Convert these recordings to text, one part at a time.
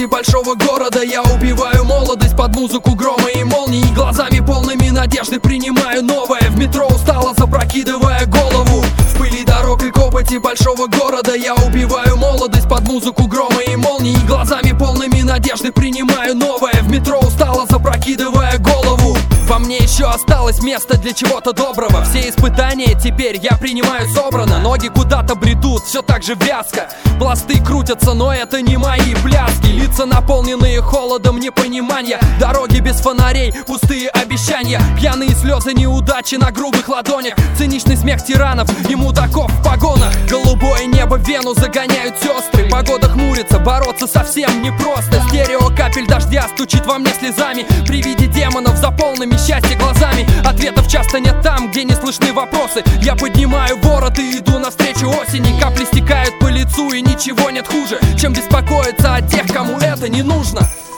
копоти большого города я убиваю молодость под музыку грома и молний. Глазами полными надежды принимаю новое. В метро устало, запрокидывая голову. В пыли дорог и копоти большого города я убиваю молодость под музыку грома и молний. Глазами полными надежды принимаю новое. В метро устало, запрокидывая голову. Во мне еще осталось место для чего-то доброго. Все испытания теперь я принимаю собрано. Ноги куда-то бредут, все так же вязко. Пласты крутятся, но это не мои пляски. Лица наполненные холодом непонимания. Дороги без фонарей, пустые обещания. Пьяные слезы неудачи на грубых ладонях. Циничный смех тиранов, ему таков в погонах. Голубое небо в вену загоняют сестры. Погода хмурится, бороться совсем непросто. Стерео капель дождя стучит во мне слезами. При виде демонов за полными счастья глазами. Ответов часто нет там, где не слышны вопросы. Я поднимаю ворот и иду навстречу осени. Капли стекают по лицу, и ничего нет хуже, чем беспокоиться о тех, кому это не нужно.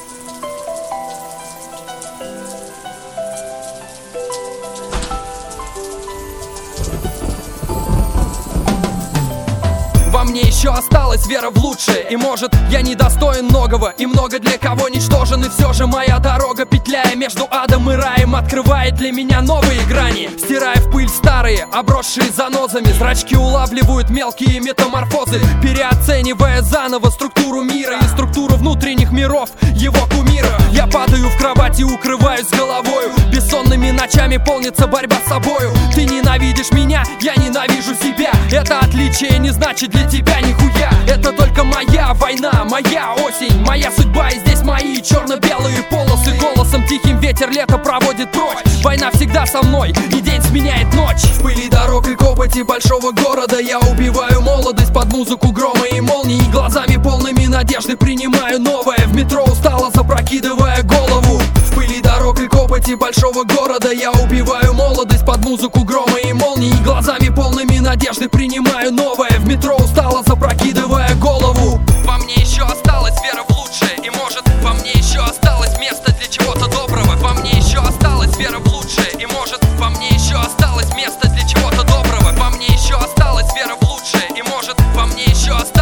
Во мне еще осталась вера в лучшее. И может я недостоин многого, и много для кого ничтожен. И все же моя дорога, петляя между адом и раем, открывает для меня новые грани. Стирая в пыль старые, обросшие занозами. Зрачки улавливают мелкие метаморфозы, переоценивая заново структуру мира и структуру внутренних миров его кумира. Я падаю в кровать и укрываюсь головою. Бессонными ночами полнится борьба с собою. Ты ненавидишь меня, я ненавижу себя. Это отличие не значит для тебя нихуя. Это только моя война, моя осень, моя судьба, и здесь мои черно-белые полосы. Голосом тихим ветер лето проводит прочь. Война всегда со мной, и день сменяет ночь. В пыли дорог и копоти большого города я убиваю молодость под музыку грома и молний. Глазами полными надежды принимаю новое. В метро устало, запрокидывая голову. В пыли дорог и копоти большого города я убиваю молодость под музыку грома и молний. Глазами полными надежды принимаю новое. В метро устало, запрокидывая голову. Во мне еще осталась вера в лучшее. И может во мне еще осталось место для чего-то доброго. Во мне еще осталась вера в лучшее. И может во мне еще осталось место для чего-то доброго. Во мне еще осталась вера в лучшее. И может во мне еще осталось